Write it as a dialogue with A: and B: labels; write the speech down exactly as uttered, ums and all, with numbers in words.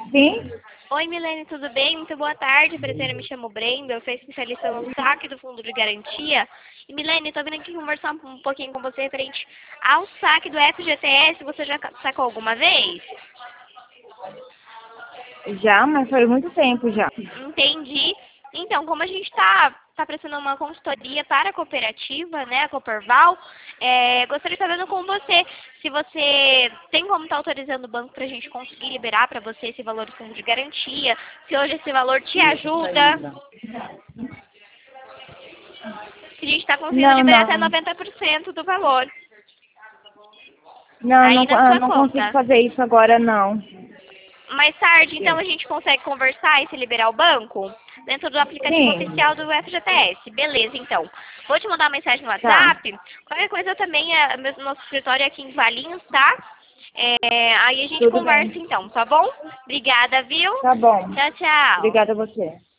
A: Sim?
B: Oi, Milene, tudo bem? Muito boa tarde. Prazer, eu me chamo Brenda, eu sou especialista no saque do fundo de garantia. E, Milene, estou vindo aqui conversar um pouquinho com você referente ao saque do F G T S. Você já sacou alguma vez?
A: Já, mas faz muito tempo já.
B: Entendi. Então, como a gente está tá prestando uma consultoria para a cooperativa, né, a Cooperval, é, gostaria de estar vendo com você se você tem como estar autorizando o banco para a gente conseguir liberar para você esse valor do fundo de garantia, se hoje esse valor te ajuda, se a gente está conseguindo
A: Não,
B: liberar até
A: não.
B: noventa por cento do valor
A: Não, não,
B: aí na
A: ah,
B: sua
A: não consigo
B: conta.
A: fazer isso agora, não.
B: Mais tarde, então, a gente consegue conversar e se liberar o banco? Dentro do aplicativo
A: Sim,
B: oficial do F G T S. Beleza, então. Vou te mandar uma mensagem no
A: tá.
B: WhatsApp. Qualquer coisa também, é, meu- nosso escritório é aqui em Valinhos, tá? É, aí a gente
A: Tudo
B: conversa
A: bem.
B: então, tá bom? Obrigada, viu?
A: Tá bom.
B: Tchau, tchau.
A: Obrigada a você.